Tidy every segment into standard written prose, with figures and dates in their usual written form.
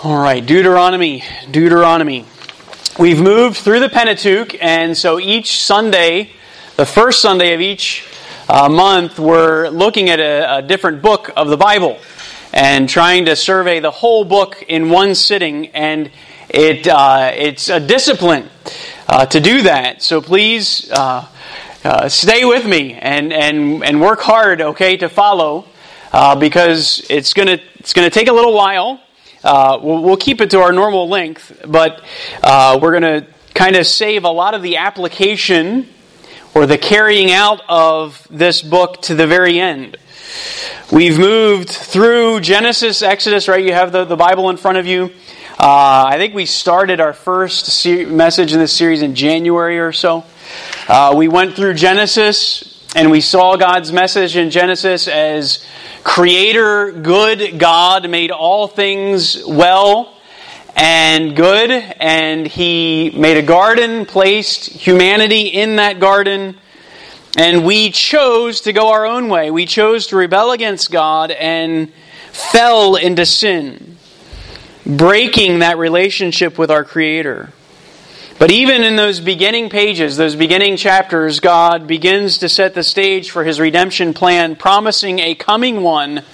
All right, Deuteronomy. We've moved through the Pentateuch, and so each Sunday, the first Sunday of each month, we're looking at a different book of the Bible and trying to survey the whole book in one sitting, and it's a discipline to do that. So please stay with me and work hard, okay, to follow, because it's gonna take a little while. We'll keep it to our normal length, but we're going to kind of save a lot of the application or the carrying out of this book to the very end. We've moved through Genesis, Exodus, right? You have the Bible in front of you. I think we started our first message in this series in January or so. We went through Genesis, and we saw God's message in Genesis as Creator, good God made all things well and good, and He made a garden, placed humanity in that garden, and we chose to go our own way. We chose to rebel against God and fell into sin, breaking that relationship with our Creator. But even in those beginning pages, those beginning chapters, God begins to set the stage for His redemption plan, promising a coming one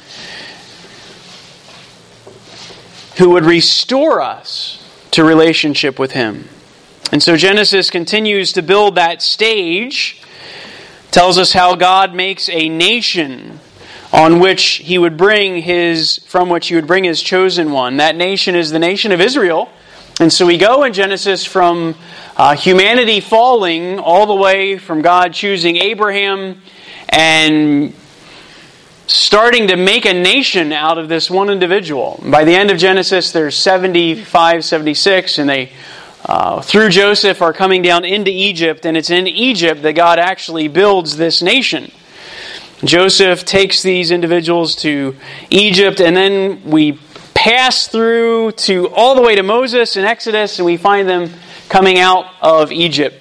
who would restore us to relationship with Him. And so Genesis continues to build that stage, tells us how God makes a nation on which He would bring from which He would bring His chosen one. That nation is the nation of Israel. And so we go in Genesis from humanity falling all the way from God choosing Abraham and starting to make a nation out of this one individual. By the end of Genesis, there's 75, 76, and they, through Joseph, are coming down into Egypt, and it's in Egypt that God actually builds this nation. Joseph takes these individuals to Egypt, and then we pass through to all the way to Moses in Exodus, and we find them coming out of Egypt.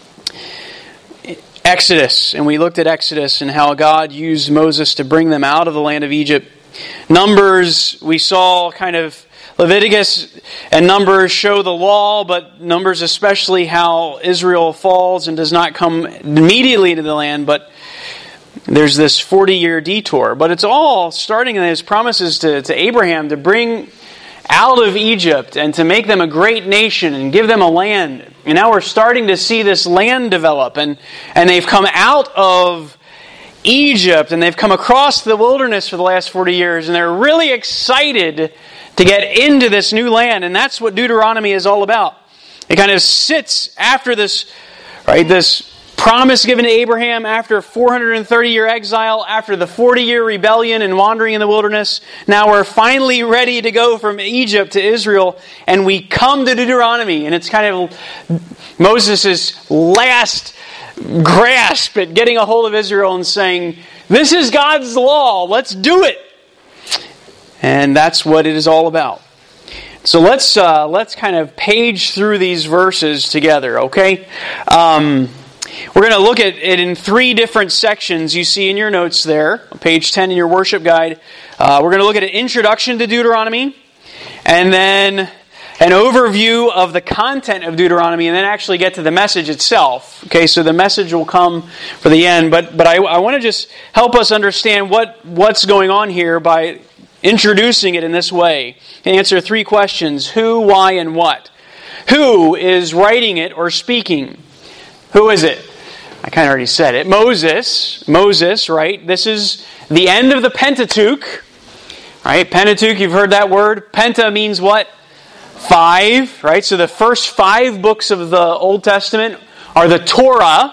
Exodus, and we looked at Exodus and how God used Moses to bring them out of the land of Egypt. Numbers, we saw kind of Leviticus and Numbers show the law, but Numbers especially how Israel falls and does not come immediately to the land, but there's this 40-year detour. But it's all starting in His promises to Abraham to bring out of Egypt and to make them a great nation and give them a land. And now we're starting to see this land develop. And they've come out of Egypt and they've come across the wilderness for the last 40 years. And they're really excited to get into this new land. And that's what Deuteronomy is all about. It kind of sits after this, right, this promise given to Abraham after a 430-year exile, after the 40-year rebellion and wandering in the wilderness. Now we're finally ready to go from Egypt to Israel, and we come to Deuteronomy, and it's kind of Moses' last grasp at getting a hold of Israel and saying, this is God's law, let's do it. And that's what it is all about. So let's kind of page through these verses together, okay? We're going to look at it in three different sections you see in your notes there, page 10 in your worship guide. We're going to look at an introduction to Deuteronomy, and then an overview of the content of Deuteronomy, and then actually get to the message itself. Okay, so the message will come for the end, but I want to just help us understand what's going on here by introducing it in this way. And answer three questions: who, why, and what. Who is writing it or speaking? Who is it? I kind of already said it. Moses, right? This is the end of the Pentateuch. Right? Pentateuch, you've heard that word. Penta means what? 5, right? So the first 5 books of the Old Testament are the Torah.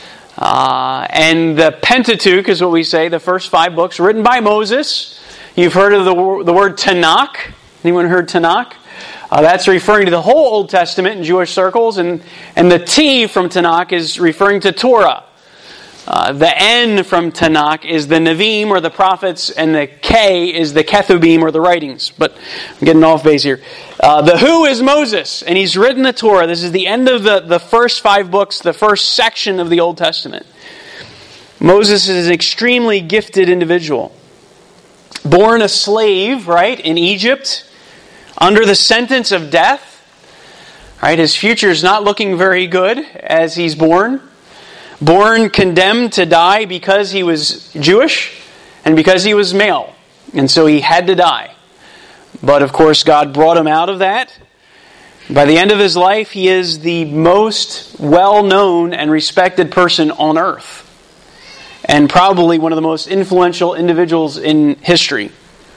And the Pentateuch is what we say, the first 5 books written by Moses. You've heard of the word Tanakh. Anyone heard Tanakh? That's referring to the whole Old Testament in Jewish circles, and the T from Tanakh is referring to Torah. The N from Tanakh is the Nevi'im, or the prophets, and the K is the Ketubim, or the writings. But I'm getting off base here. The who is Moses, and he's written the Torah. This is the end of the first 5 books, the first section of the Old Testament. Moses is an extremely gifted individual. Born a slave, right, in Egypt, under the sentence of death. Right? His future is not looking very good as he's born. Born condemned to die because he was Jewish and because he was male. And so he had to die. But of course, God brought him out of that. By the end of his life, he is the most well-known and respected person on earth. And probably one of the most influential individuals in history.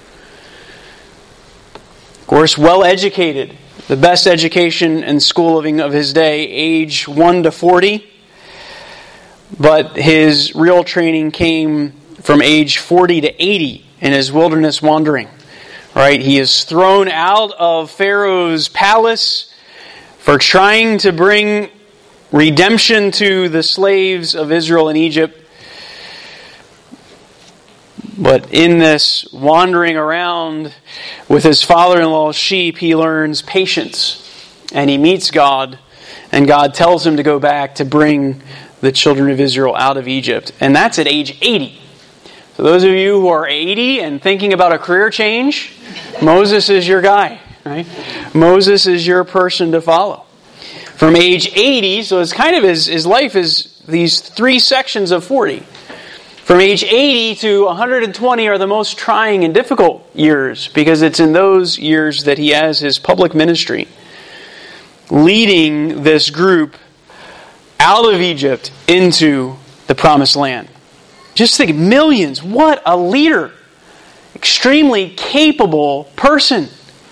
Of course, well-educated. The best education and schooling of his day, age 1 to 40. But his real training came from age 40 to 80 in his wilderness wandering. Right? He is thrown out of Pharaoh's palace for trying to bring redemption to the slaves of Israel in Egypt. But in this wandering around with his father-in-law's sheep, he learns patience. And he meets God, and God tells him to go back to bring the children of Israel out of Egypt. And that's at age 80. So those of you who are 80 and thinking about a career change, Moses is your guy, right? Moses is your person to follow. From age 80, so it's kind of his life is these 3 sections of 40. From age 80 to 120 are the most trying and difficult years because it's in those years that he has his public ministry, leading this group out of Egypt into the Promised Land. Just think, millions, what a leader. Extremely capable person.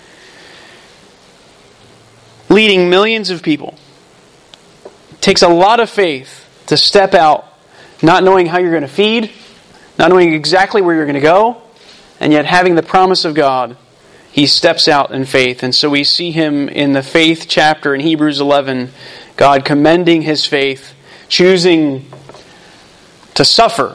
Leading millions of people. It takes a lot of faith to step out not knowing how you're going to feed, not knowing exactly where you're going to go, and yet having the promise of God, he steps out in faith. And so we see him in the faith chapter in Hebrews 11, God commending his faith, choosing to suffer,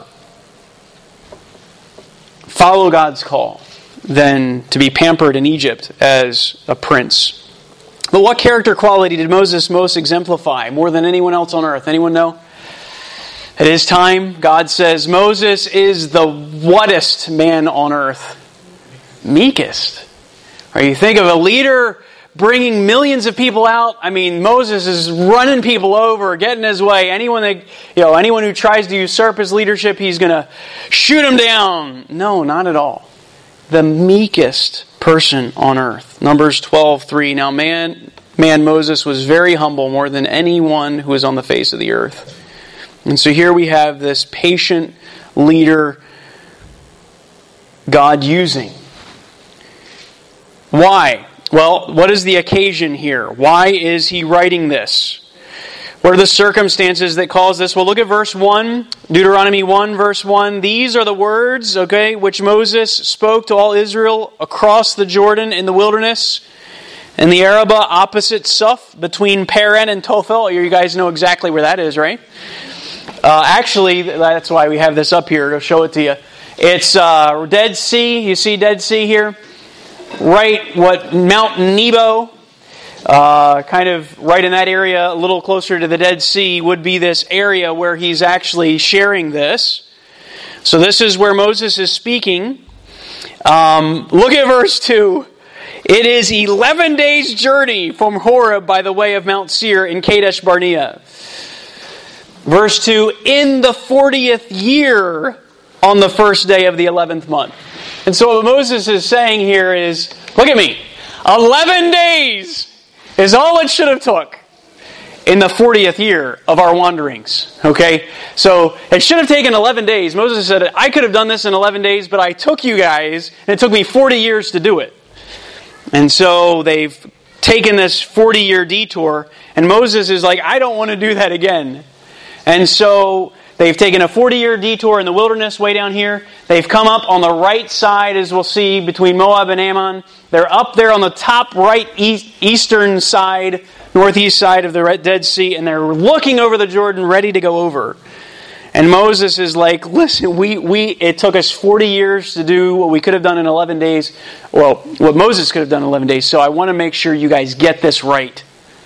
follow God's call, than to be pampered in Egypt as a prince. But what character quality did Moses most exemplify more than anyone else on earth? Anyone know? At his time, God says, Moses is the whattest man on earth? Meekest. Or you think of a leader bringing millions of people out. I mean, Moses is running people over, getting his way. Anyone who tries to usurp his leadership, he's going to shoot him down. No, not at all. The meekest person on earth. Numbers 12:3. Now man Moses was very humble, more than anyone who was on the face of the earth. And so here we have this patient leader God using. Why? Well, what is the occasion here? Why is he writing this? What are the circumstances that cause this? Well, look at verse 1, Deuteronomy 1, verse 1. These are the words, which Moses spoke to all Israel across the Jordan in the wilderness, in the Arabah opposite Suf, between Paran and Tophel. You guys know exactly where that is, right? Actually, that's why we have this up here to show it to you. It's Dead Sea. You see Dead Sea here? Right, Mount Nebo, kind of right in that area, a little closer to the Dead Sea, would be this area where he's actually sharing this. So this is where Moses is speaking. Look at verse 2. It is 11 days' journey from Horeb by the way of Mount Seir in Kadesh Barnea. Verse 2, in the 40th year on the first day of the 11th month. And so what Moses is saying here is, look at me, 11 days is all it should have took in the 40th year of our wanderings. Okay? So it should have taken 11 days. Moses said, I could have done this in 11 days, but I took you guys, and it took me 40 years to do it. And so they've taken this 40-year detour, and Moses is like, I don't want to do that again. And so they've taken a 40-year detour in the wilderness way down here. They've come up on the right side, as we'll see, between Moab and Ammon. They're up there on the top right eastern side, northeast side of the Dead Sea, and they're looking over the Jordan, ready to go over. And Moses is like, listen, it took us 40 years to do what we could have done in 11 days. Well, what Moses could have done in 11 days. So I want to make sure you guys get this right.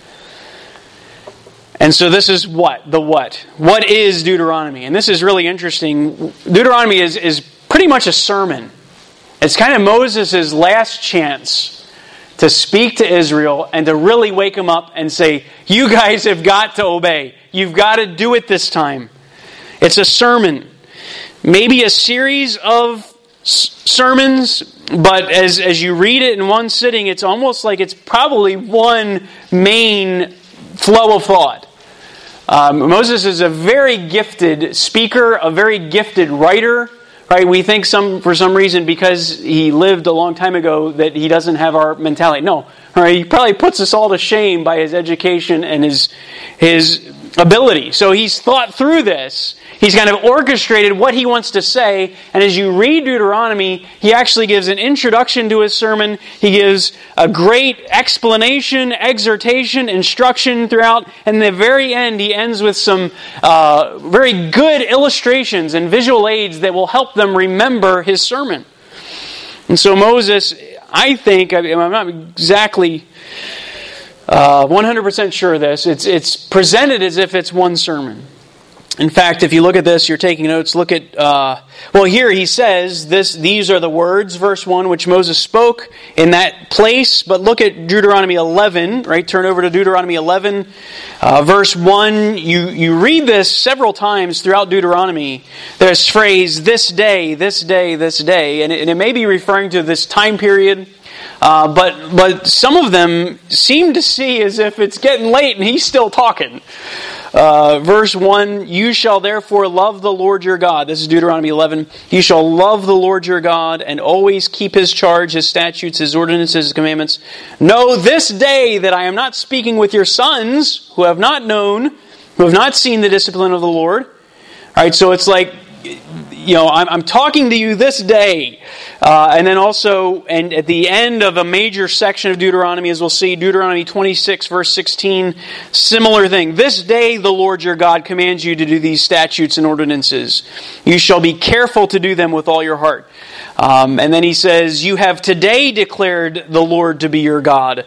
And so this is what? What is Deuteronomy? And this is really interesting. Deuteronomy is pretty much a sermon. It's kind of Moses' last chance to speak to Israel and to really wake them up and say, you guys have got to obey. You've got to do it this time. It's a sermon. Maybe a series of sermons, but as you read it in one sitting, it's almost like it's probably one main flow of thought. Moses is a very gifted speaker, a very gifted writer. Right? We think for some reason because he lived a long time ago that he doesn't have our mentality. No, right? He probably puts us all to shame by his education and his ability. So he's thought through this. He's kind of orchestrated what he wants to say. And as you read Deuteronomy, he actually gives an introduction to his sermon. He gives a great explanation, exhortation, instruction throughout. And in the very end, he ends with some very good illustrations and visual aids that will help them remember his sermon. And so Moses, I think, I'm not exactly 100% sure of this, it's presented as if it's one sermon. In fact, if you look at this, you're taking notes, look at, here he says, these are the words, verse 1, which Moses spoke in that place. But look at Deuteronomy 11, right? Turn over to Deuteronomy 11, verse 1. You read this several times throughout Deuteronomy. There's phrase, this day, this day, this day. And it may be referring to this time period. But some of them seem to see as if it's getting late and he's still talking. Verse 1, you shall therefore love the Lord your God. This is Deuteronomy 11. You shall love the Lord your God and always keep His charge, His statutes, His ordinances, His commandments. Know this day that I am not speaking with your sons who have not known, who have not seen the discipline of the Lord. All right, so it's like, I'm talking to you this day. And then also, and at the end of a major section of Deuteronomy, as we'll see, Deuteronomy 26, verse 16, similar thing. This day the Lord your God commands you to do these statutes and ordinances. You shall be careful to do them with all your heart. And then he says, you have today declared the Lord to be your God.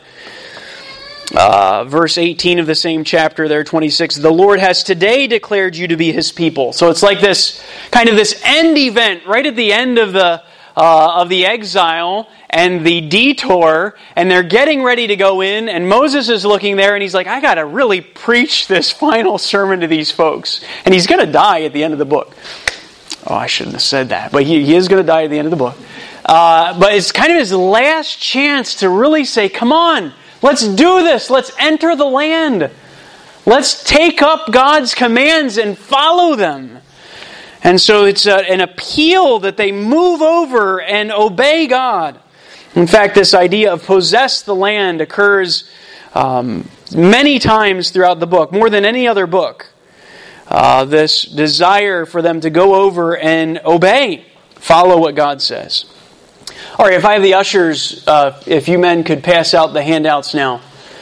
Verse 18 of the same chapter there, 26, the Lord has today declared you to be His people. So it's like this end event right at the end of the exile and the detour, and they're getting ready to go in, and Moses is looking there, and he's like, I got to really preach this final sermon to these folks. And he's going to die at the end of the book. Oh, I shouldn't have said that, but he is going to die at the end of the book. But it's kind of his last chance to really say, come on, let's do this. Let's enter the land. Let's take up God's commands and follow them. And so it's an appeal that they move over and obey God. In fact, this idea of possess the land occurs many times throughout the book, more than any other book. This desire for them to go over and obey, follow what God says. All right, if I have the ushers, if you men could pass out the handouts now.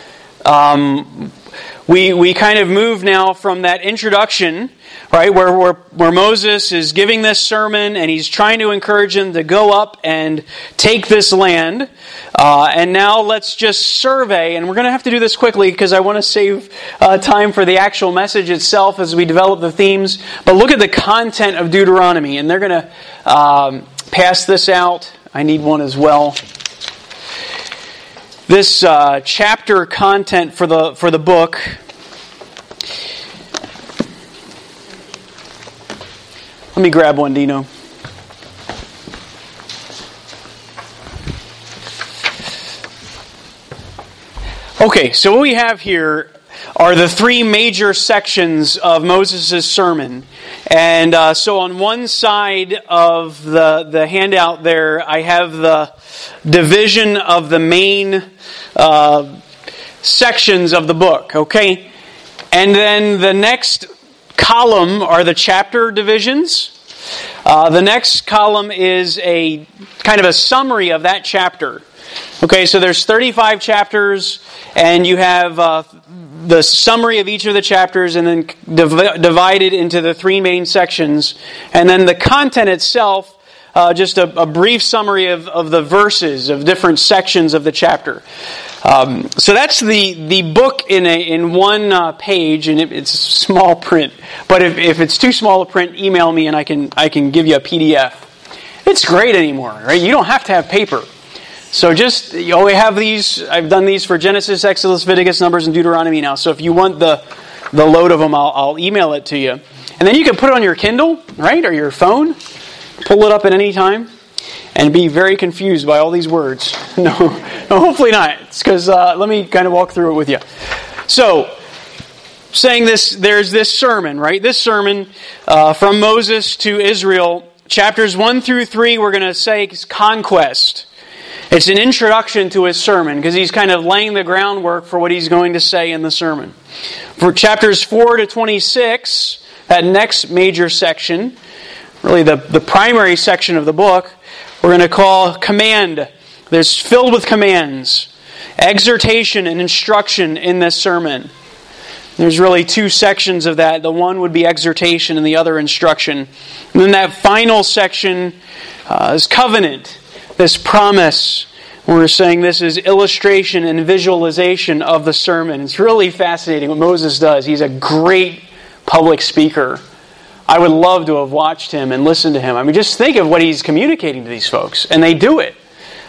We kind of move now from that introduction, right, where Moses is giving this sermon and he's trying to encourage them to go up and take this land. And now let's just survey, and we're going to have to do this quickly because I want to save time for the actual message itself as we develop the themes. But look at the content of Deuteronomy, and they're going to pass this out. I need one as well. This chapter content for the book. Let me grab one, Dino. Okay, so what we have here are the three major sections of Moses' sermon. And so on one side of the handout there, I have the division of the main sections of the book, okay? And then the next column are the chapter divisions. The next column is a kind of a summary of that chapter. Okay, so there's 35 chapters, and you have the summary of each of the chapters, and then divided into the three main sections. And then the content itself, just a brief summary of the verses of different sections of the chapter. So that's the book in one page, and it's small print. But if it's too small a print, email me and I can give you a PDF. It's great anymore, right? You don't have to have paper. So we have these. I've done these for Genesis, Exodus, Leviticus, Numbers, and Deuteronomy now. So if you want the load of them, I'll email it to you. And then you can put it on your Kindle, right, or your phone. Pull it up at any time and be very confused by all these words. No, hopefully not. It's because let me kind of walk through it with you. So, saying this, there's this sermon, right? This sermon from Moses to Israel, chapters 1 through 3, we're going to say is conquest. It's an introduction to his sermon because he's kind of laying the groundwork for what he's going to say in the sermon. For chapters 4 to 26, that next major section, really the primary section of the book, we're going to call command. There's filled with commands, exhortation and instruction in this sermon. There's really two sections of that. The one would be exhortation and the other instruction. And then that final section is covenant, this promise. We're saying this is illustration and visualization of the sermon. It's really fascinating what Moses does. He's a great public speaker. I would love to have watched him and listened to him. I mean, just think of what he's communicating to these folks. And they do it.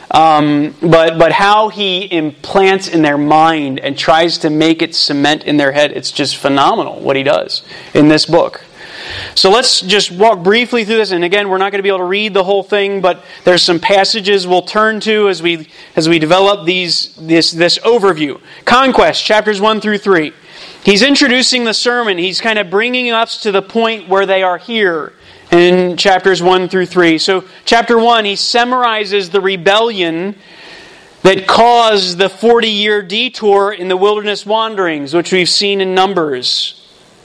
But how he implants in their mind and tries to make it cement in their head, it's just phenomenal what he does in this book. So let's just walk briefly through this. And again, we're not going to be able to read the whole thing, but there's some passages we'll turn to as we develop this overview. Conquest, chapters 1 through 3. He's introducing the sermon. He's kind of bringing us to the point where they are here in chapters 1 through 3. So chapter 1, he summarizes the rebellion that caused the 40-year detour in the wilderness wanderings, which we've seen in Numbers.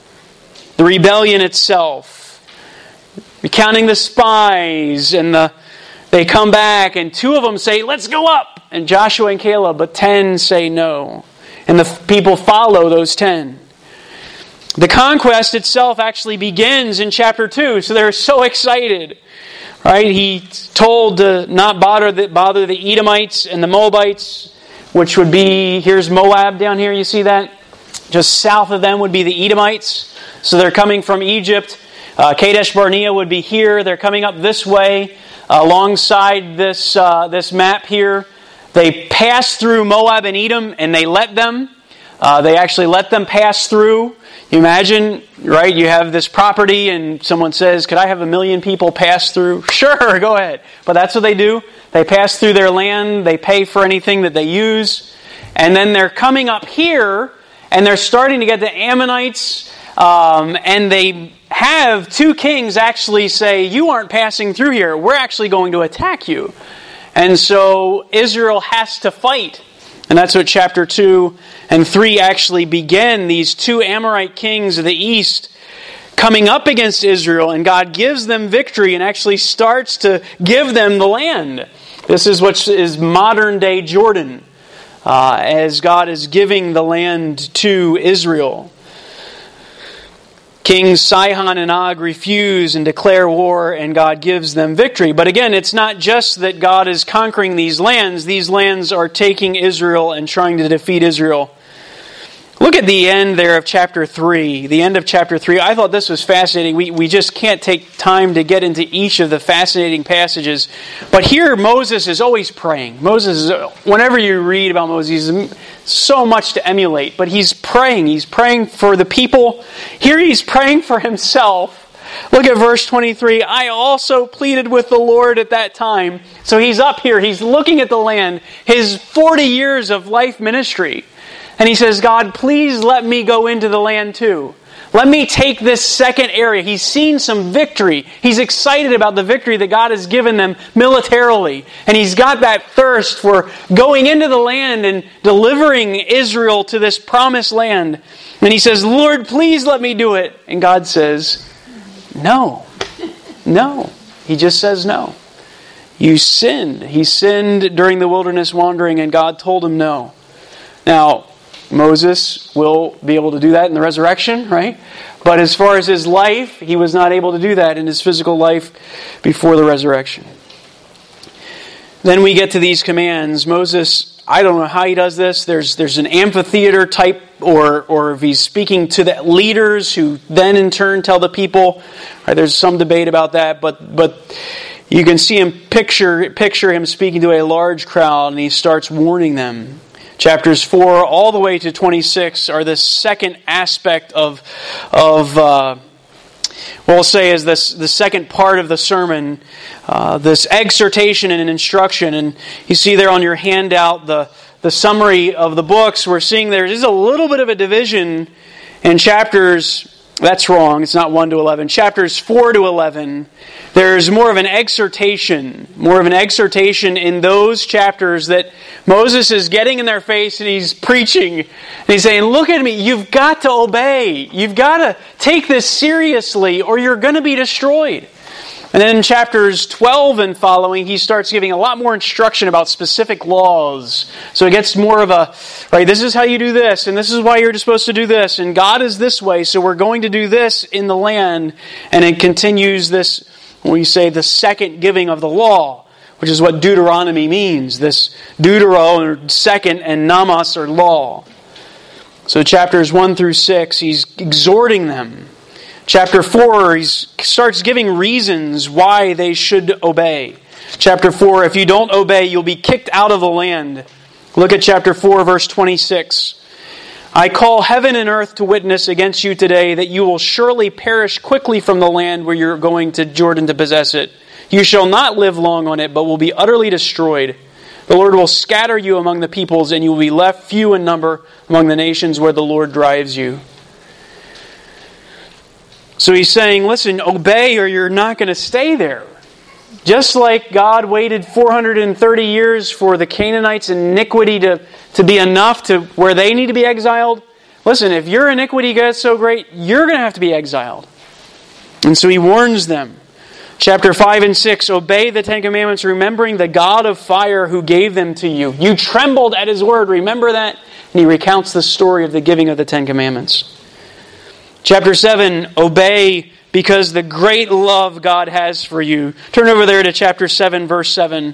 The rebellion itself. Recounting the spies, and they come back, and 2 of them say, let's go up, and Joshua and Caleb, but 10 say no. And the people follow those 10. The conquest itself actually begins in chapter 2, so they're so excited. Right? He's told to not bother the Edomites and the Moabites, which would be, here's Moab down here, you see that? Just south of them would be the Edomites. So they're coming from Egypt. Kadesh Barnea would be here. They're coming up this way alongside this map here. They pass through Moab and Edom, and they let them. They actually let them pass through. You imagine, right? You have this property, and someone says, could I have 1 million people pass through? Sure, go ahead. But that's what they do. They pass through their land. They pay for anything that they use. And then they're coming up here, and they're starting to get the Ammonites, and they have 2 kings actually say, you aren't passing through here. We're actually going to attack you. And so Israel has to fight. And that's what chapter 2 and 3 actually begin. These 2 Amorite kings of the east coming up against Israel, and God gives them victory and actually starts to give them the land. This is what is modern day Jordan, as God is giving the land to Israel. Kings Sihon and Og refuse and declare war, and God gives them victory. But again, it's not just that God is conquering these lands. These lands are taking Israel and trying to defeat Israel. Look at the end there of chapter 3. The end of chapter 3. I thought this was fascinating. We just can't take time to get into each of the fascinating passages. But here Moses is always praying. Whenever you read about Moses, he's so much to emulate. But he's praying. He's praying for the people. Here he's praying for himself. Look at verse 23. I also pleaded with the Lord at that time. So he's up here. He's looking at the land. His 40 years of life ministry. And he says, God, please let me go into the land too. Let me take this second area. He's seen some victory. He's excited about the victory that God has given them militarily. And he's got that thirst for going into the land and delivering Israel to this promised land. And he says, Lord, please let me do it. And God says, no. No. He just says no. You sinned. He sinned during the wilderness wandering, and God told him no. Now, Moses will be able to do that in the resurrection, right? But as far as his life, he was not able to do that in his physical life before the resurrection. Then we get to these commands. Moses, I don't know how he does this. There's an amphitheater type, or if he's speaking to the leaders who then in turn tell the people. Right, there's some debate about that, but You can see him picture him speaking to a large crowd, and he starts warning them. Chapters 4 all the way to 26 are the second aspect of we'll say is this the second part of the sermon, this exhortation and instruction. And you see there on your handout the summary of the books. We're seeing there is a little bit of a division in chapters. That's wrong. It's not 1 to 11. Chapters 4 to 11, there's more of an exhortation in those chapters that Moses is getting in their face and he's preaching. And he's saying, look at me, you've got to obey. You've got to take this seriously or you're going to be destroyed. And then in chapters 12 and following, he starts giving a lot more instruction about specific laws. So it gets more of a, right, this is how you do this, and this is why you're supposed to do this, and God is this way, so we're going to do this in the land. And it continues this, when we say the second giving of the law, which is what Deuteronomy means. This Deutero, or second, and Namas, or law. So chapters 1 through 6, he's exhorting them. Chapter 4, he starts giving reasons why they should obey. Chapter 4, if you don't obey, you'll be kicked out of the land. Look at chapter 4, verse 26. I call heaven and earth to witness against you today that you will surely perish quickly from the land where you're going to Jordan to possess it. You shall not live long on it, but will be utterly destroyed. The Lord will scatter you among the peoples, and you will be left few in number among the nations where the Lord drives you. So he's saying, listen, obey or you're not going to stay there. Just like God waited 430 years for the Canaanites' iniquity to be enough to where they need to be exiled. Listen, if your iniquity gets so great, you're going to have to be exiled. And so he warns them. Chapter 5 and 6, obey the Ten Commandments, remembering the God of fire who gave them to you. You trembled at His word. Remember that? And he recounts the story of the giving of the Ten Commandments. Chapter 7, obey because the great love God has for you. Turn over there to chapter 7, verse 7.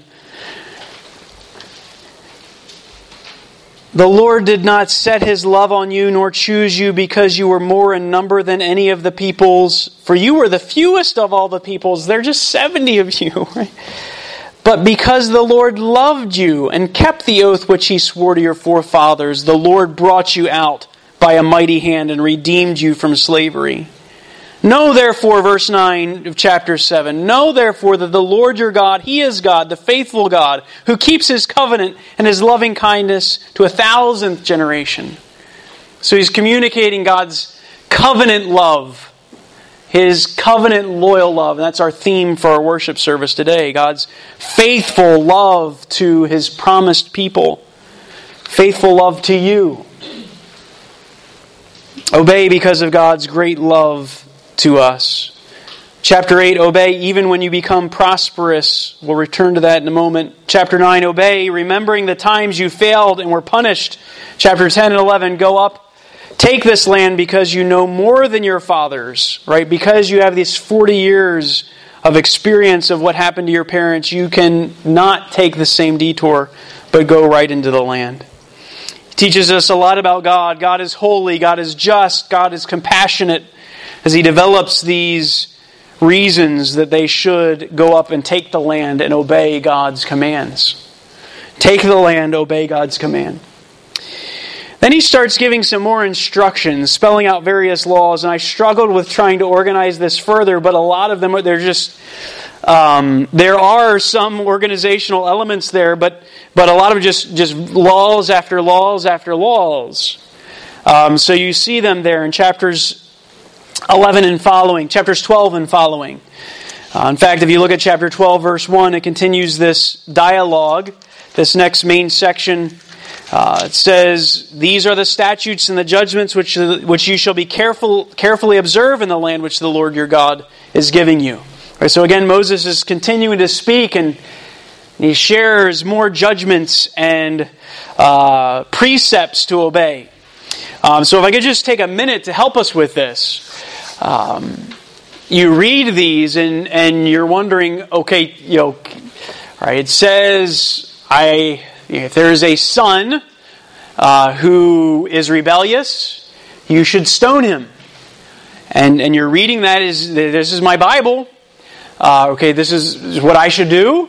The Lord did not set His love on you, nor choose you because you were more in number than any of the peoples. For you were the fewest of all the peoples. There are just 70 of you. Right? But because the Lord loved you and kept the oath which He swore to your forefathers, the Lord brought you out by a mighty hand and redeemed you from slavery. Know therefore, verse 9 of chapter 7, know therefore that the Lord your God, He is God, the faithful God, who keeps His covenant and His loving kindness to 1,000th generation. So he's communicating God's covenant love, His covenant loyal love. And that's our theme for our worship service today. God's faithful love to His promised people. Faithful love to you. Obey because of God's great love to us. Chapter 8, obey even when you become prosperous. We'll return to that in a moment. Chapter 9, obey, remembering the times you failed and were punished. Chapter 10 and 11, go up, take this land because you know more than your fathers, right? Because you have these 40 years of experience of what happened to your parents, you can not take the same detour, but go right into the land. Teaches us a lot about God. God is holy. God is just. God is compassionate. As He develops these reasons that they should go up and take the land and obey God's commands. Take the land, obey God's command. Then he starts giving some more instructions, spelling out various laws. And I struggled with trying to organize this further, but a lot of them, they're just... there are some organizational elements there, but a lot of just laws after laws after laws. So you see them there in chapters 11 and following, chapters 12 and following. In fact, if you look at chapter 12, verse 1, it continues this dialogue, this next main section. It says, these are the statutes and the judgments which you shall be carefully observe in the land which the Lord your God is giving you. Right, so again, Moses is continuing to speak and he shares more judgments and precepts to obey. So if I could just take a minute to help us with this. You read these and you're wondering, okay, right, it says, if there is a son who is rebellious, you should stone him. And you're reading that as, this is my Bible. okay, this is what I should do.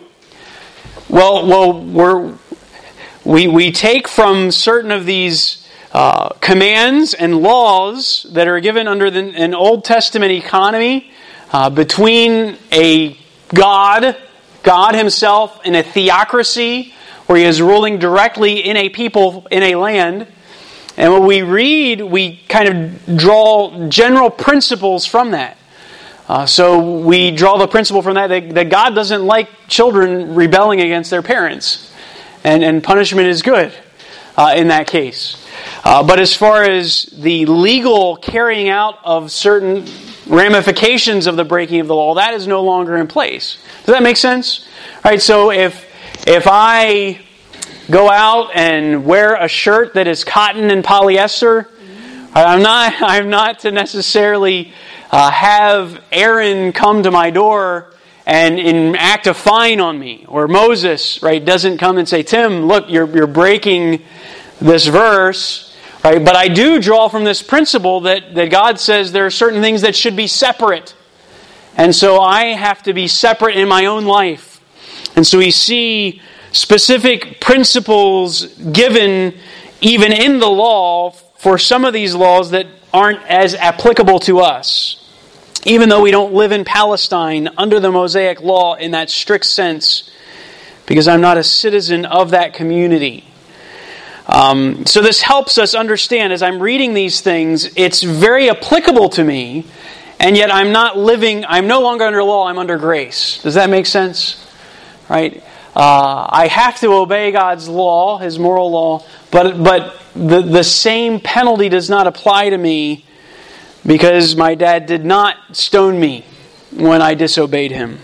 Well, we take from certain of these commands and laws that are given under an Old Testament economy between a God Himself, and a theocracy where He is ruling directly in a people, in a land. And when we read, we kind of draw general principles from that. So we draw the principle from that God doesn't like children rebelling against their parents. And punishment is good in that case. But as far as the legal carrying out of certain ramifications of the breaking of the law, that is no longer in place. Does that make sense? All right, so if I go out and wear a shirt that is cotton and polyester, I'm not to necessarily have Aaron come to my door and enact a fine on me. Or Moses, right, doesn't come and say, Tim, look, you're breaking this verse. Right? But I do draw from this principle that God says there are certain things that should be separate. And so I have to be separate in my own life. And so we see specific principles given even in the law for some of these laws that aren't as applicable to us. Even though we don't live in Palestine under the Mosaic law in that strict sense, because I'm not a citizen of that community. So this helps us understand, as I'm reading these things, it's very applicable to me, and yet I'm no longer under law, I'm under grace. Does that make sense? Right? I have to obey God's law, His moral law, but the same penalty does not apply to me because my dad did not stone me when I disobeyed him.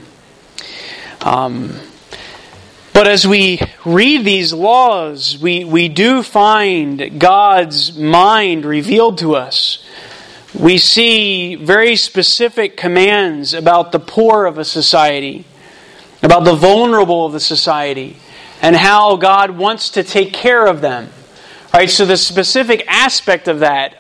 But as we read these laws, we do find God's mind revealed to us. We see very specific commands about the poor of a society, about the vulnerable of the society, and how God wants to take care of them. Right? So the specific aspect of that,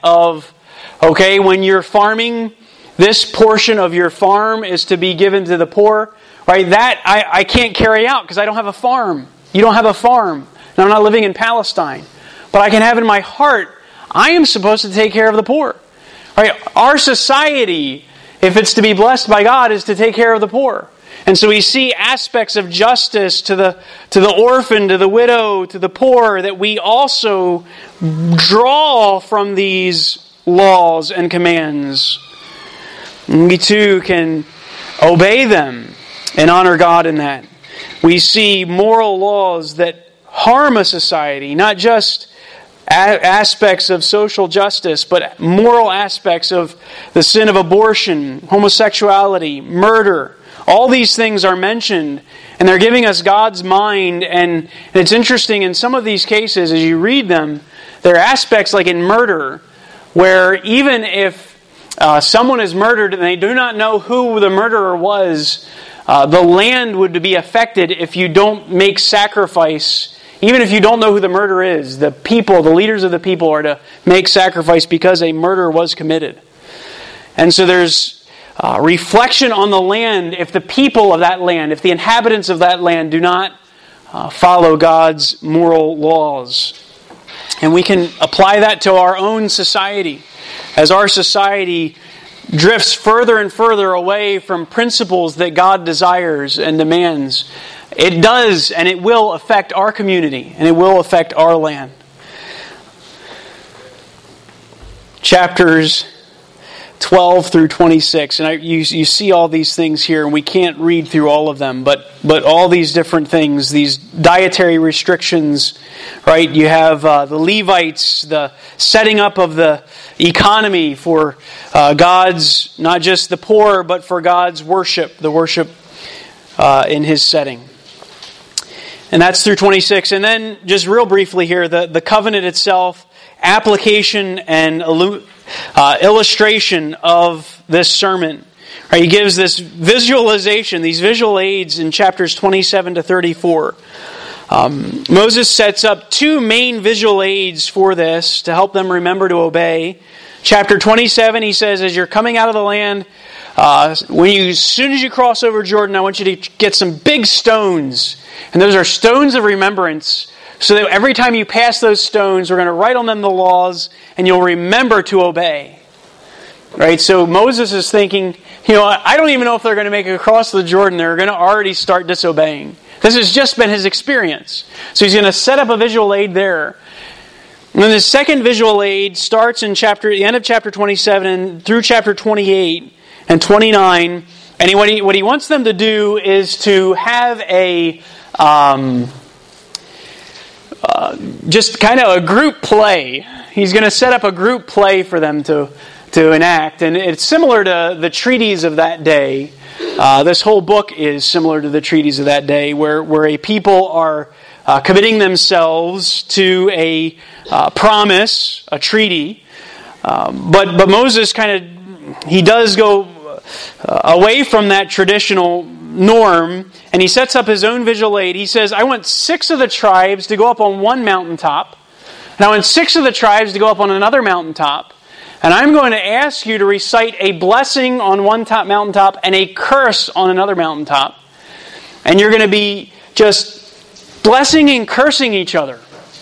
okay, when you're farming, this portion of your farm is to be given to the poor. Right, that I can't carry out because I don't have a farm. You don't have a farm. And I'm not living in Palestine. But I can have in my heart, I am supposed to take care of the poor. Right? Our society, if it's to be blessed by God, is to take care of the poor. And so we see aspects of justice to the orphan, to the widow, to the poor, that we also draw from these laws and commands. And we too can obey them and honor God in that. We see moral laws that harm a society, not just aspects of social justice, but moral aspects of the sin of abortion, homosexuality, murder. All these things are mentioned, and they're giving us God's mind. And it's interesting, in some of these cases, as you read them, there are aspects like in murder, where even if someone is murdered and they do not know who the murderer was, the land would be affected if you don't make sacrifice. Even if you don't know who the murderer is, the leaders of the people are to make sacrifice because a murder was committed. And so there's reflection on the land if the people of that land, if the inhabitants of that land do not follow God's moral laws. And we can apply that to our own society. As our society drifts further and further away from principles that God desires and demands, it does and it will affect our community and it will affect our land. Chapters 12 through 26, and you see all these things here, and we can't read through all of them, but all these different things, these dietary restrictions, right? You have the Levites, the setting up of the economy for God's, not just the poor, but for God's worship, the worship in His setting. And that's through 26. And then, just real briefly here, the covenant itself, application and illustration of this sermon. Right, he gives this visualization, these visual aids in chapters 27 to 34. Moses sets up two main visual aids for this to help them remember to obey. Chapter 27, he says, as you're coming out of the land, as soon as you cross over Jordan, I want you to get some big stones. And those are stones of remembrance. So that every time you pass those stones, we're going to write on them the laws, and you'll remember to obey. Right? So Moses is thinking, I don't even know if they're going to make it across the Jordan. They're going to already start disobeying. This has just been his experience. So he's going to set up a visual aid there. And then the second visual aid starts in the end of chapter 27 and through chapter 28 and 29. And what he wants them to do is to have just kind of a group play. He's going to set up a group play for them to enact. And it's similar to the treaties of that day. This whole book is similar to the treaties of that day, where a people are committing themselves to a promise, a treaty. But Moses he does go away from that traditional norm, and he sets up his own visual aid. He says, I want 6 of the tribes to go up on one mountaintop, and I want 6 of the tribes to go up on another mountaintop, and I'm going to ask you to recite a blessing on one mountaintop and a curse on another mountaintop. And you're going to be just blessing and cursing each other.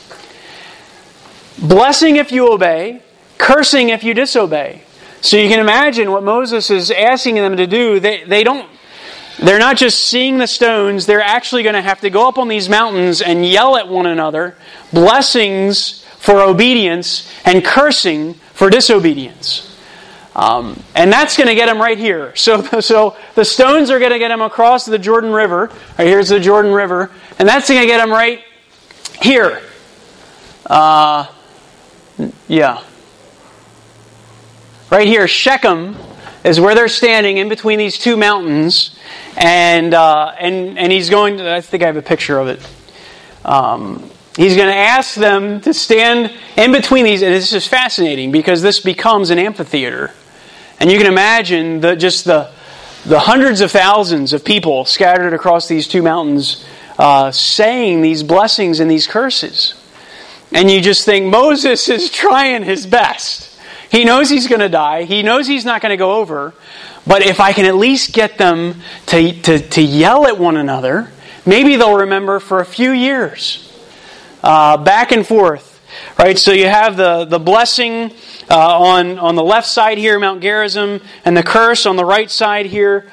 Blessing if you obey, cursing if you disobey. So you can imagine what Moses is asking them to do. They're not just seeing the stones, they're actually going to have to go up on these mountains and yell at one another, blessings for obedience and cursing for disobedience. And that's going to get them right here. So the stones are going to get them across the Jordan River. Right, here's the Jordan River. And that's going to get them right here. Right here, Shechem is where they're standing in between these two mountains. And he's going to, I think I have a picture of it. He's going to ask them to stand in between these, and this is fascinating because this becomes an amphitheater. And you can imagine the hundreds of thousands of people scattered across these two mountains saying these blessings and these curses. And you just think Moses is trying his best. He knows he's going to die. He knows he's not going to go over. But if I can at least get them to yell at one another, maybe they'll remember for a few years. Back and forth. Right? So you have the blessing on the left side here, Mount Gerizim, and the curse on the right side here,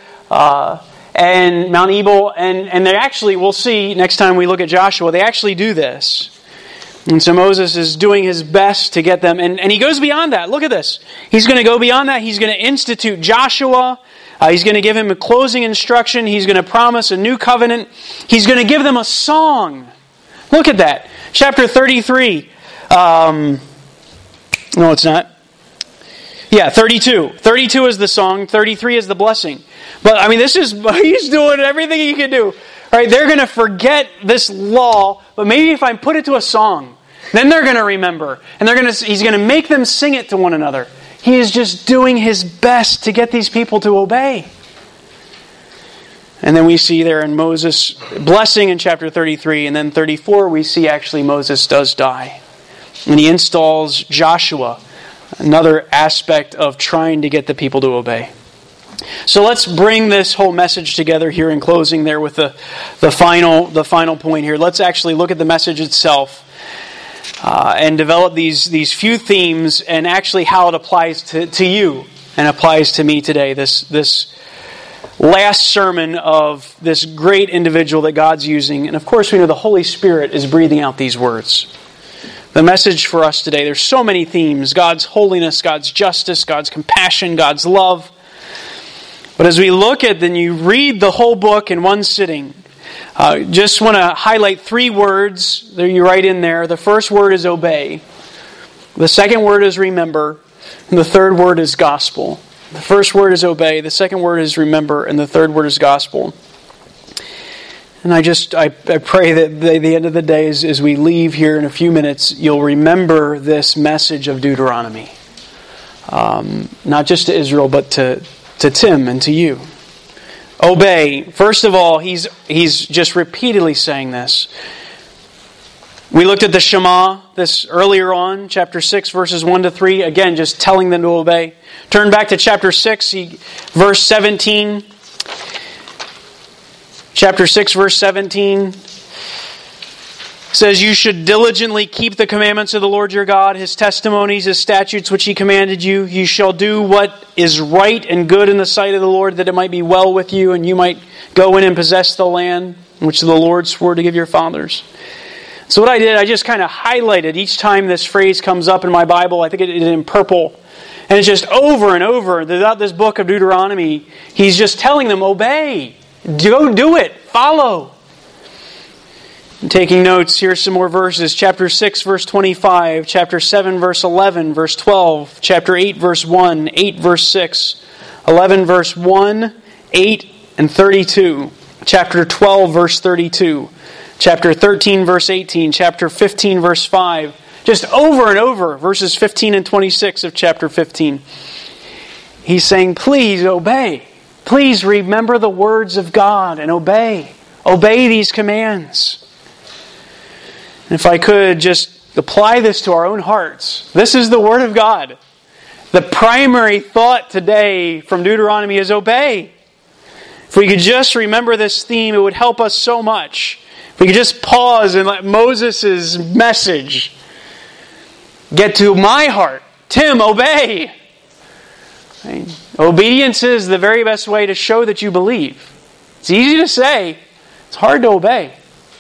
and Mount Ebal. And they actually, we'll see next time we look at Joshua, they actually do this. And so Moses is doing his best to get them. And he goes beyond that. Look at this. He's going to go beyond that. He's going to institute Joshua. He's going to give him a closing instruction. He's going to promise a new covenant. He's going to give them a song. Look at that. Chapter 33. No, it's not. Yeah, 32. 32 is the song. 33 is the blessing. But, he's doing everything he can do. Right? They're going to forget this law, but maybe if I put it to a song, then they're going to remember. And he's going to make them sing it to one another. He is just doing his best to get these people to obey. And then we see there in Moses' blessing in chapter 33, and then 34 we see actually Moses does die. And he installs Joshua, another aspect of trying to get the people to obey. So let's bring this whole message together here in closing there with the final point here. Let's actually look at the message itself and develop these few themes and actually how it applies to you and applies to me today. This last sermon of this great individual that God's using. And of course we know the Holy Spirit is breathing out these words. The message for us today, there's so many themes. God's holiness, God's justice, God's compassion, God's love. But as we look at, then you read the whole book in one sitting. Just want to highlight 3 words that you write in there. The first word is obey. The second word is remember. And the third word is gospel. The first word is obey. The second word is remember. And the third word is gospel. And I pray that at the end of the day, as we leave here in a few minutes, you'll remember this message of Deuteronomy. Not just to Israel, but to Tim and to you. Obey. First of all, he's just repeatedly saying this. We looked at the Shema this earlier on, chapter 6, verses 1 to 3. Again, just telling them to obey. Turn back to chapter 6, verse 17. Chapter 6, verse 17 says, "You should diligently keep the commandments of the Lord your God, His testimonies, His statutes, which He commanded you. You shall do what is right and good in the sight of the Lord, that it might be well with you, and you might go in and possess the land which the Lord swore to give your fathers." So what I did, I just kind of highlighted each time this phrase comes up in my Bible. I think it is in purple. And it's just over and over throughout this book of Deuteronomy. He's just telling them, obey. Go do it. Follow. Taking notes, here's some more verses. Chapter 6, verse 25. Chapter 7, verse 11, verse 12. Chapter 8, verse 1. 8, verse 6. 11, verse 1, 8, and 32. Chapter 12, verse 32. Chapter 13, verse 18. Chapter 15, verse 5. Just over and over, verses 15 and 26 of chapter 15. He's saying, please obey. Please remember the words of God and obey. Obey these commands. And if I could just apply this to our own hearts. This is the Word of God. The primary thought today from Deuteronomy is obey. If we could just remember this theme, it would help us so much. If we could just pause and let Moses' message get to my heart. Tim, obey. Obedience is the very best way to show that you believe. It's easy to say. It's hard to obey.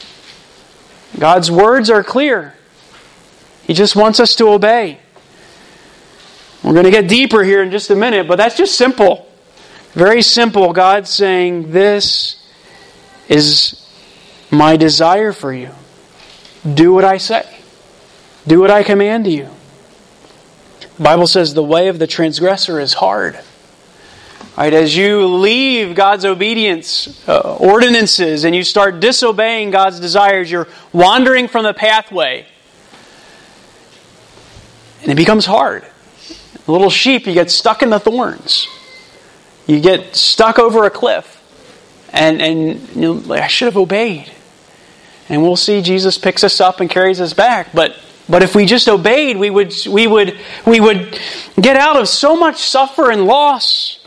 God's words are clear. He just wants us to obey. We're going to get deeper here in just a minute, but that's just simple. Very simple. God's saying, this is my desire for you. Do what I say. Do what I command to you. The Bible says the way of the transgressor is hard. Right, as you leave God's obedience, ordinances, and you start disobeying God's desires, you're wandering from the pathway. And it becomes hard. A little sheep, you get stuck in the thorns. You get stuck over a cliff. And you're like, I should have obeyed. And we'll see Jesus picks us up and carries us back. But if we just obeyed, we would get out of so much suffer and loss.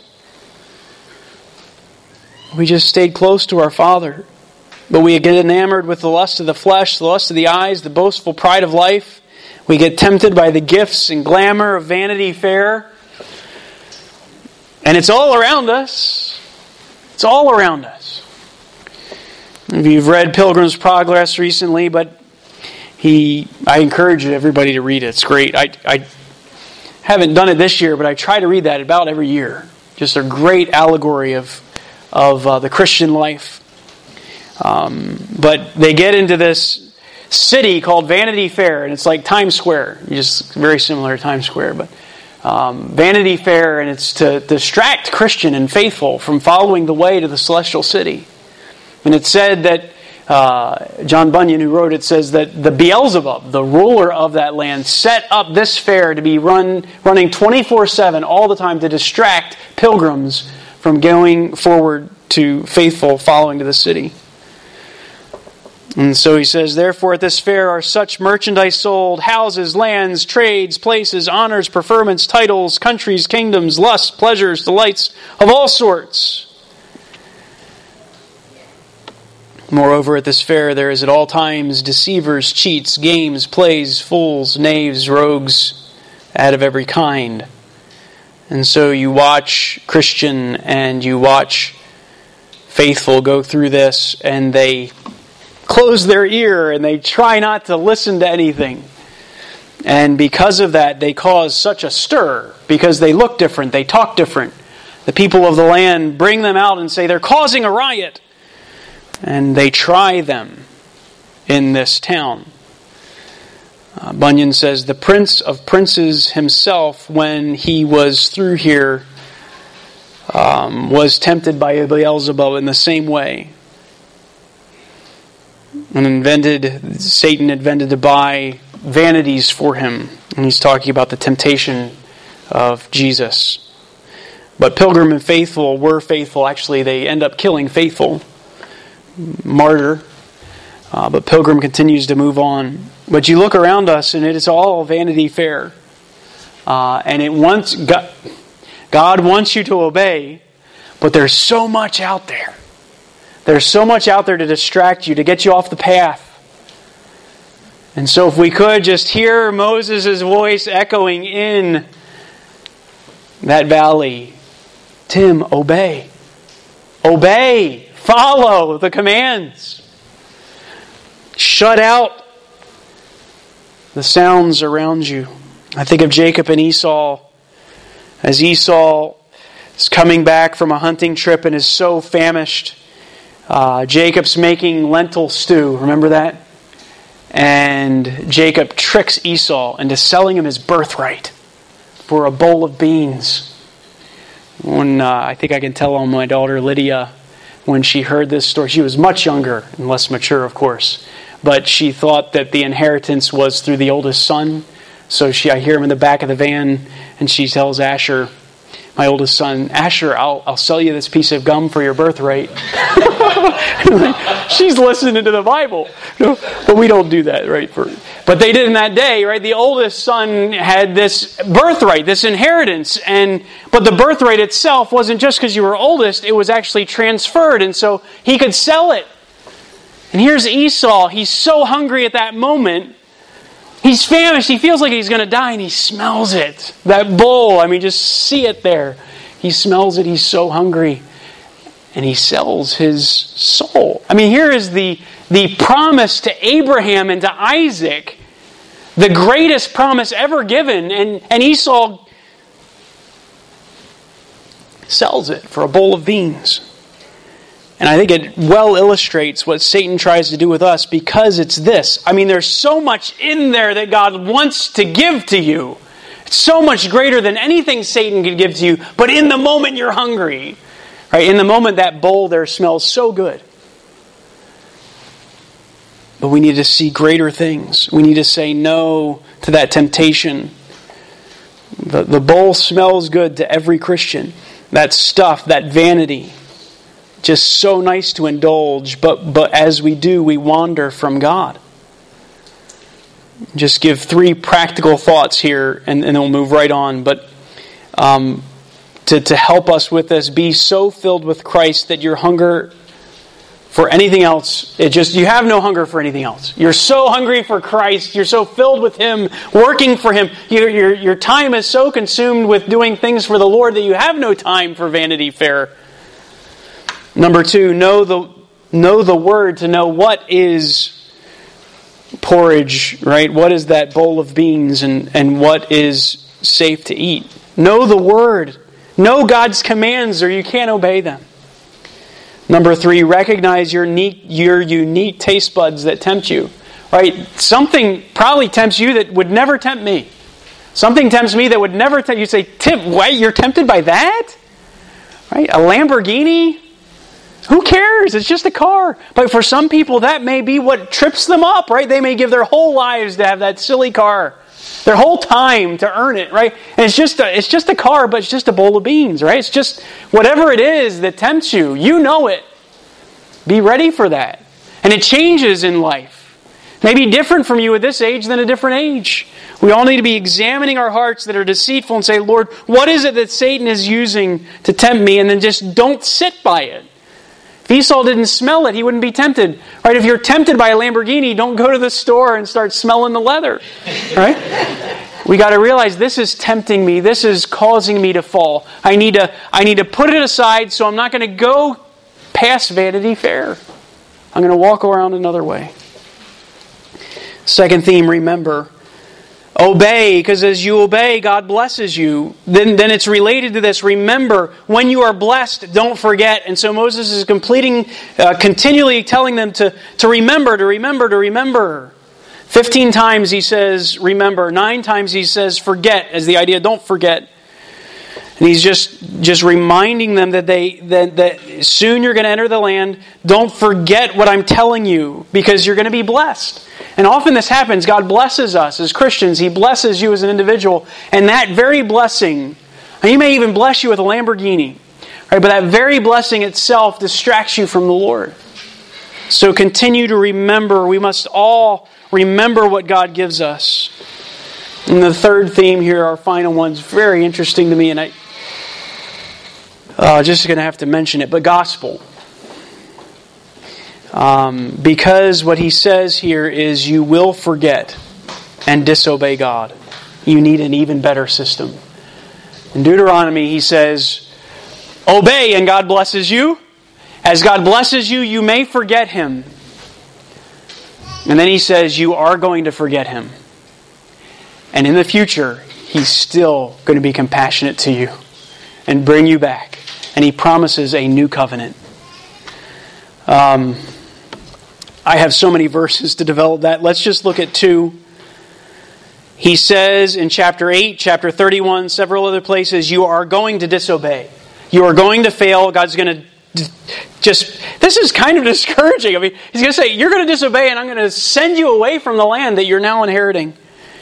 We just stayed close to our Father. But we get enamored with the lust of the flesh, the lust of the eyes, the boastful pride of life. We get tempted by the gifts and glamour of Vanity Fair. And it's all around us. It's all around us. If you've read Pilgrim's Progress recently, but I encourage everybody to read it. It's great. I haven't done it this year, but I try to read that about every year. Just a great allegory of the Christian life. But they get into this city called Vanity Fair, and it's like Times Square. Just very similar to Times Square, but Vanity Fair, and it's to distract Christian and faithful from following the way to the celestial city. And it said that John Bunyan, who wrote it, says that the Beelzebub, the ruler of that land, set up this fair to be running 24/7 all the time to distract pilgrims from going forward to faithful following to the city. And so he says, therefore at this fair are such merchandise sold, houses, lands, trades, places, honors, preferments, titles, countries, kingdoms, lusts, pleasures, delights of all sorts. Moreover, at this fair there is at all times deceivers, cheats, games, plays, fools, knaves, rogues, out of every kind. And so you watch Christian and you watch faithful go through this, and they close their ear and they try not to listen to anything. And because of that, they cause such a stir, because they look different, they talk different. The people of the land bring them out and say, they're causing a riot. And they try them in this town. Bunyan says, the Prince of Princes himself, when he was through here, was tempted by Beelzebub in the same way. And Satan invented to buy vanities for him. And he's talking about the temptation of Jesus. But Pilgrim and Faithful were faithful. Actually, they end up killing Faithful. Martyr. But Pilgrim continues to move on. But you look around us and it is all Vanity Fair. And God wants you to obey, but there's so much out there. There's so much out there to distract you, to get you off the path. And so if we could just hear Moses' voice echoing in that valley, Tim, obey. Obey. Follow the commands. Shut out the sounds around you. I think of Jacob and Esau. As Esau is coming back from a hunting trip and is so famished, Jacob's making lentil stew. Remember that? And Jacob tricks Esau into selling him his birthright for a bowl of beans. When I think I can tell on my daughter Lydia, when she heard this story, she was much younger and less mature, of course, but she thought that the inheritance was through the oldest son. So I hear him in the back of the van, and she tells Asher, my oldest son, Asher, I'll sell you this piece of gum for your birthright. She's listening to the Bible. But we don't do that, right? But they did in that day, right? The oldest son had this birthright, this inheritance. But the birthright itself wasn't just because you were oldest, it was actually transferred. And so he could sell it. And here's Esau. He's so hungry at that moment. He's famished. He feels like he's going to die, and he smells it. That bowl, just see it there. He smells it. He's so hungry. And he sells his soul. Here is the promise to Abraham and to Isaac, the greatest promise ever given. And Esau sells it for a bowl of beans. And I think it well illustrates what Satan tries to do with us, because it's this. There's so much in there that God wants to give to you. It's so much greater than anything Satan could give to you. But in the moment you're hungry, right? In the moment that bowl there smells so good. But we need to see greater things. We need to say no to that temptation. The bowl smells good to every Christian. That stuff, that vanity. Just so nice to indulge, but as we do, we wander from God. Just give 3 practical thoughts here, and then we'll move right on. But to help us with this, be so filled with Christ that your hunger for anything else, you have no hunger for anything else. You're so hungry for Christ, you're so filled with Him, working for Him. Your time is so consumed with doing things for the Lord that you have no time for Vanity Fair. Number 2, know the Word to know what is porridge, right? What is that bowl of beans and what is safe to eat? Know the Word. Know God's commands or you can't obey them. Number 3, recognize your unique taste buds that tempt you. Right? Something probably tempts you that would never tempt me. Something tempts me that would never tempt you. Say, Tim, wait, you're tempted by that? Right? A Lamborghini? Who cares? It's just a car. But for some people, that may be what trips them up, right? They may give their whole lives to have that silly car. Their whole time to earn it, right? And it's just a car, but it's just a bowl of beans, right? It's just whatever it is that tempts you. You know it. Be ready for that. And it changes in life. Maybe different from you at this age than a different age. We all need to be examining our hearts that are deceitful and say, Lord, what is it that Satan is using to tempt me? And then just don't sit by it. If Esau didn't smell it, he wouldn't be tempted. Right? If you're tempted by a Lamborghini, don't go to the store and start smelling the leather. Right? We got to realize this is tempting me. This is causing me to fall. I need to put it aside, so I'm not going to go past Vanity Fair. I'm going to walk around another way. Second theme, remember. Obey, because as you obey, God blesses you. Then it's related to this. Remember, when you are blessed, don't forget. And so Moses is continually telling them to remember. 15 times he says, remember. 9 times he says, forget, as the idea, don't forget. And he's just reminding them that soon you're going to enter the land. Don't forget what I'm telling you, because you're going to be blessed. And often this happens. God blesses us as Christians. He blesses you as an individual. And that very blessing, and He may even bless you with a Lamborghini, right? But that very blessing itself distracts you from the Lord. So continue to remember. We must all remember what God gives us. And the third theme here, our final one, is very interesting to me, and I just going to have to mention it, but gospel. Because what he says here is you will forget and disobey God. You need an even better system. In Deuteronomy, he says, obey and God blesses you. As God blesses you, you may forget Him. And then he says, you are going to forget Him. And in the future, He's still going to be compassionate to you and bring you back. And He promises a new covenant. I have so many verses to develop that. Let's just look at 2. He says in chapter 8, chapter 31, several other places, you are going to disobey. You are going to fail. God's going to this is kind of discouraging. I mean, He's going to say, you're going to disobey and I'm going to send you away from the land that you're now inheriting.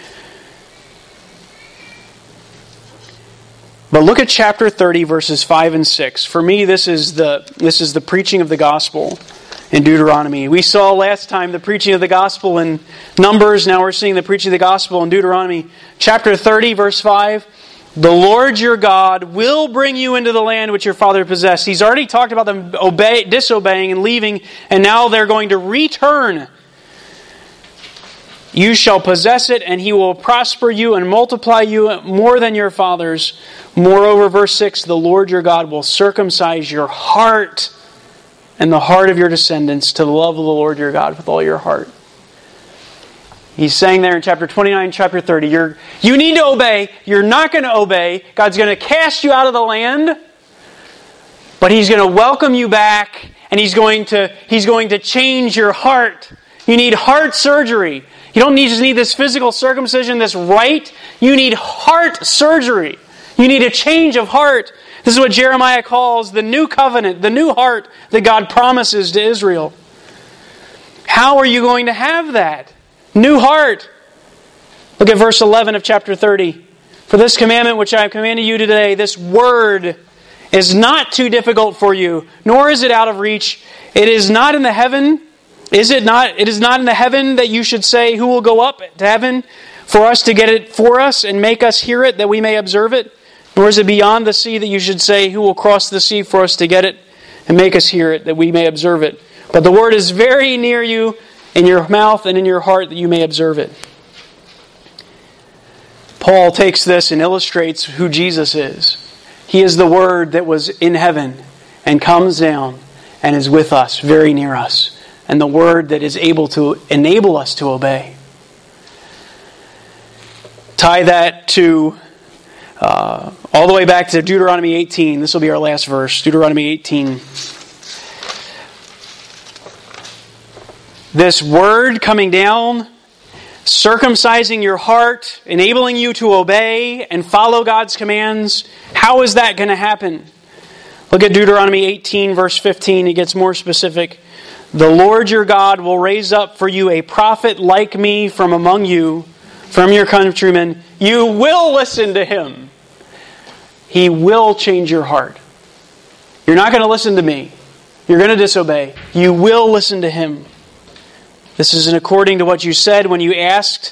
But look at chapter 30, verses 5 and 6. For me, this is the preaching of the gospel in Deuteronomy. We saw last time the preaching of the gospel in Numbers. Now we're seeing the preaching of the gospel in Deuteronomy. Chapter 30, verse 5. The Lord your God will bring you into the land which your father possessed. He's already talked about them disobeying and leaving, and now they're going to return. You shall possess it, and He will prosper you and multiply you more than your fathers. Moreover, verse 6, the Lord your God will circumcise your heart and the heart of your descendants to love the Lord your God with all your heart. He's saying there in chapter 29, chapter 30, you need to obey. You're not going to obey. God's going to cast you out of the land, but He's going to welcome you back, and He's going to change your heart. You need heart surgery. You don't just need this physical circumcision, this rite. You need heart surgery. You need a change of heart. This is what Jeremiah calls the new covenant, the new heart that God promises to Israel. How are you going to have that? New heart. Look at verse 11 of chapter 30. For this commandment which I have commanded you today, this word is not too difficult for you, nor is it out of reach. It is not in the heaven. Is it not? It is not in the heaven that you should say, who will go up to heaven for us to get it for us and make us hear it that we may observe it? Nor is it beyond the sea that you should say, who will cross the sea for us to get it and make us hear it that we may observe it? But the word is very near you, in your mouth and in your heart, that you may observe it. Paul takes this and illustrates who Jesus is. He is the Word that was in heaven and comes down and is with us, very near us. And the Word that is able to enable us to obey. Tie that to all the way back to Deuteronomy 18. This will be our last verse. Deuteronomy 18. This word coming down, circumcising your heart, enabling you to obey and follow God's commands. How is that going to happen? Look at Deuteronomy 18, verse 15. It gets more specific. The Lord your God will raise up for you a prophet like me from among you, from your countrymen. You will listen to him. He will change your heart. You're not going to listen to me. You're going to disobey. You will listen to him. This isn't according to what you said when you asked.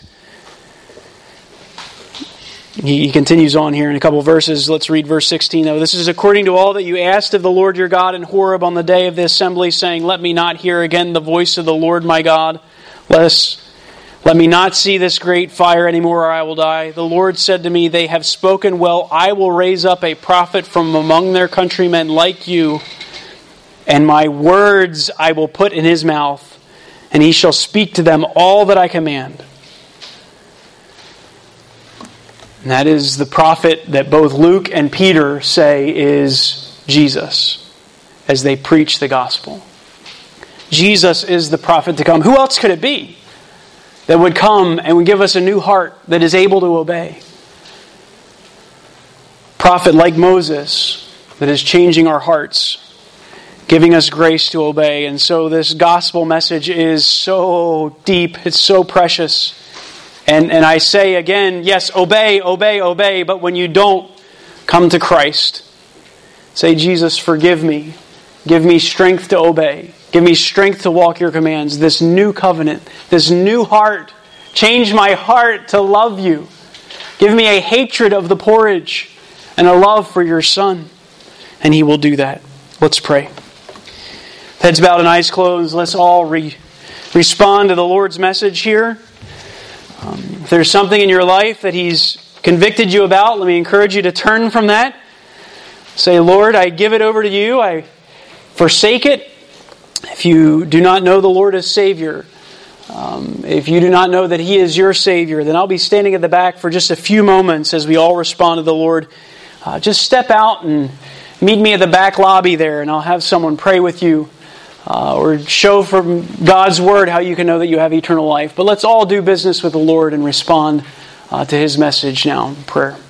He continues on here in a couple of verses. Let's read verse 16 though. This is according to all that you asked of the Lord your God in Horeb on the day of the assembly, saying, let me not hear again the voice of the Lord my God, let me not see this great fire anymore, or I will die. The Lord said to me, they have spoken well. I will raise up a prophet from among their countrymen like you, and my words I will put in his mouth, and he shall speak to them all that I command. And that is the prophet that both Luke and Peter say is Jesus as they preach the gospel. Jesus is the prophet to come. Who else could it be that would come and would give us a new heart that is able to obey? Prophet like Moses that is changing our hearts, giving us grace to obey. And so this gospel message is so deep, it's so precious. And I say again, yes, obey, obey, obey, but when you don't, come to Christ. Say, Jesus, forgive me. Give me strength to obey. Give me strength to walk your commands, this new covenant, this new heart. Change my heart to love you. Give me a hatred of the porridge and a love for your Son. And He will do that. Let's pray. Heads bowed and eyes closed. Let's all respond to the Lord's message here. If there's something in your life that He's convicted you about, let me encourage you to turn from that. Say, Lord, I give it over to you. I forsake it. If you do not know the Lord as Savior, if you do not know that He is your Savior, then I'll be standing at the back for just a few moments as we all respond to the Lord. Just step out and meet me at the back lobby there, and I'll have someone pray with you or show from God's Word how you can know that you have eternal life. But let's all do business with the Lord and respond to His message now in prayer.